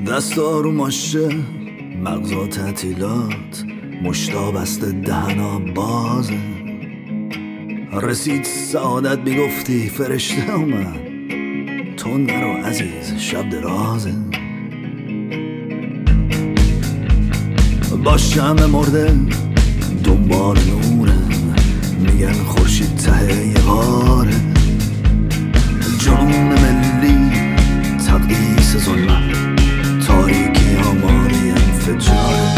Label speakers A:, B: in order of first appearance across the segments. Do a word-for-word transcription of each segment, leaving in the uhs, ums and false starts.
A: دستا رو ماشه، مغزا تعطیلات، مشتا بسته دهنا بازه. رسید سعادت بیگفتی فرشته اومد، تو نرو عزیز شب درازه. با شمع مرده دنبال نوره، میگن خورشید ته یه غاره. جنون ملی تقدیس ظلمت، تاریکی آماده انفجاره.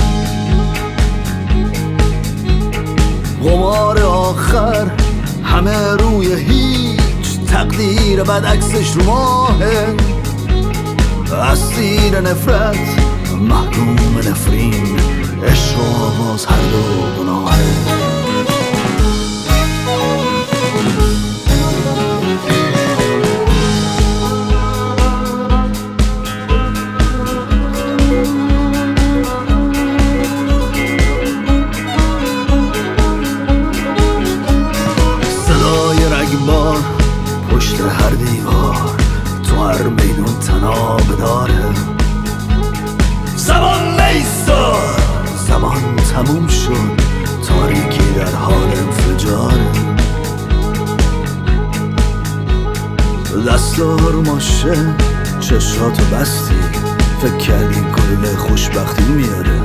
A: قمار آخر همه روی هیچ، تقدیر بد عکسش رو ماهه. اسیر نفرت محکوم نفرین، عشق و آواز هر دو گناهه. رگبار پشت هر دیوار، تو هر میدون تناب داره. زمان نیستار، زمان تموم شد، تاریکی در حال انفجاره. دستا رو ماشه، چشاتو بستی، فکر کردی گل خوشبختی میاره.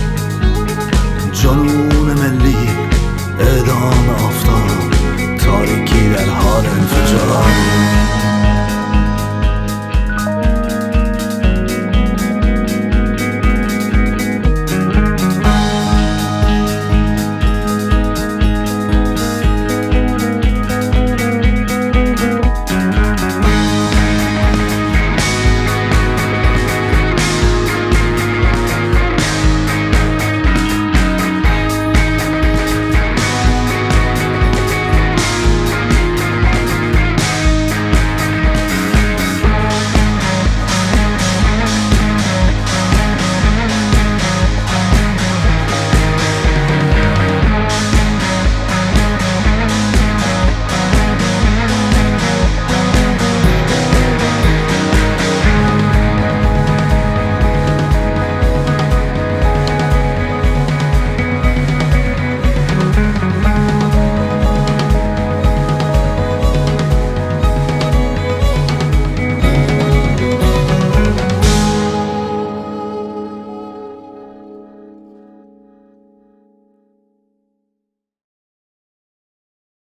A: جنون ملی اعدام آفتاب، تاریکی در حال انفجار.